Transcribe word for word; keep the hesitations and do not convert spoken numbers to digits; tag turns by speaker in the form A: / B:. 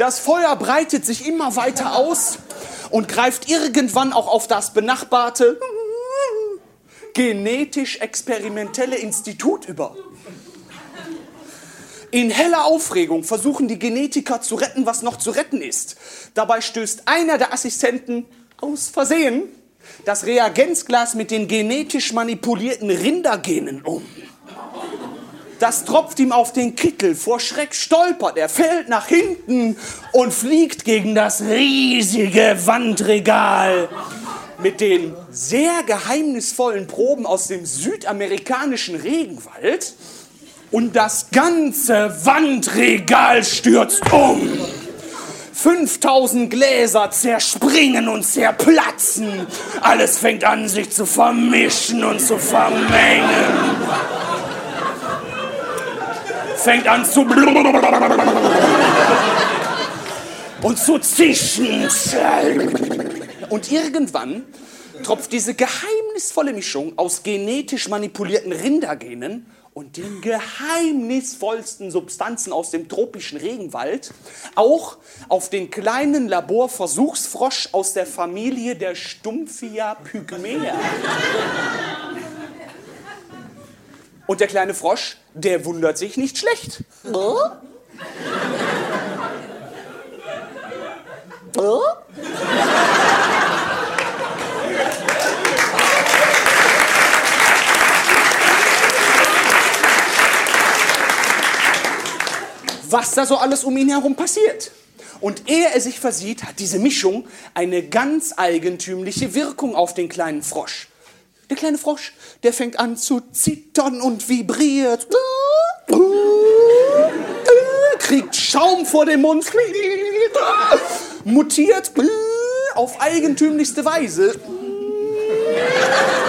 A: Das Feuer breitet sich immer weiter aus und greift irgendwann auch auf das benachbarte genetisch-experimentelle Institut über. In heller Aufregung versuchen die Genetiker zu retten, was noch zu retten ist. Dabei stößt einer der Assistenten aus Versehen das Reagenzglas mit den genetisch manipulierten Rindergenen um. Das tropft ihm auf den Kittel. Vor Schreck stolpert er, fällt nach hinten und fliegt gegen das riesige Wandregal mit den sehr geheimnisvollen Proben aus dem südamerikanischen Regenwald. Und das ganze Wandregal stürzt um. fünftausend Gläser zerspringen und zerplatzen. Alles fängt an, sich zu vermischen und zu vermengen. Fängt an zu und zu zischen. Und irgendwann tropft diese geheimnisvolle Mischung aus genetisch manipulierten Rindergenen und den geheimnisvollsten Substanzen aus dem tropischen Regenwald auch auf den kleinen Laborversuchsfrosch aus der Familie der Stumpfia pygmaea. Und der kleine Frosch, der wundert sich nicht schlecht. Oh? Oh? Was da so alles um ihn herum passiert. Und ehe er sich versieht, hat diese Mischung eine ganz eigentümliche Wirkung auf den kleinen Frosch. Der kleine Frosch, der fängt an zu zittern und vibriert, kriegt Schaum vor dem Mund, mutiert auf eigentümlichste Weise